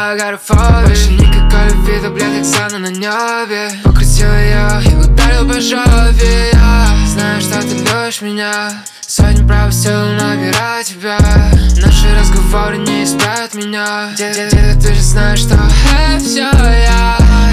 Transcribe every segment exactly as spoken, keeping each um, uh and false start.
я агорафобия. Больше никакой любви, таблеток сана на небе. Покрутил ее и ударил по жопе. Я знаю, что ты любишь меня. Сотни прав сил набирать тебя. Наши разговоры не исправят меня. Где-то ты же знаешь, что это все я.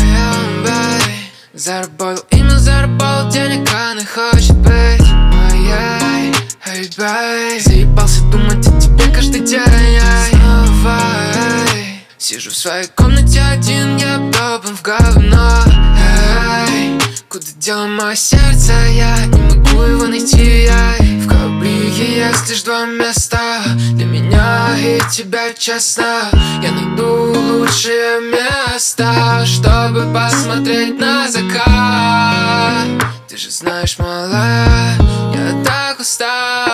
Заработал имя, заработал денег, она хочет быть моей. Эй, бэй, заебался думать о тебе каждый день. Снова, эй, сижу в своей комнате один, я топан в говно. Эй, куда дело мое сердце, я не могу его найти. Эй, в каблике есть лишь два места для меня и тебя, честно. Я найду лучшее место, чтобы посмотреть на закат. Ты же знаешь, малая, я так устал.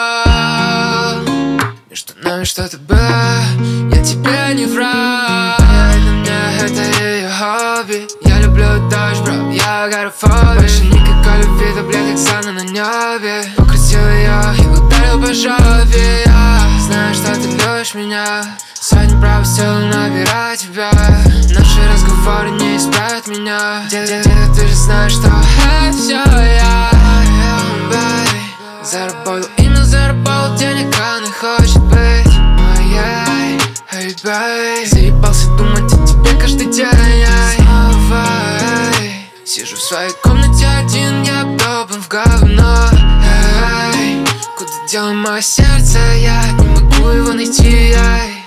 Между нами что-то было, я тебе не врал. Для меня это ее хобби. Я люблю дождь, бро, я агорафобия. Больше никакой любви, таблеток сана на небе. Покрутил ее и ударил по жопе. Я знаю, что ты любишь меня. Сотни прав сил набирать тебя. Наши разговоры не исправят меня. Где-то ты же знаешь, что это все я. Заработал имя, заработал денег, она хочет быть моей. Эй, бэй, заебался думать о тебе каждый день. Снова, эй, сижу в своей комнате один, я топан в говно. Эй, куда дело мое сердце, я не могу его найти. Эй,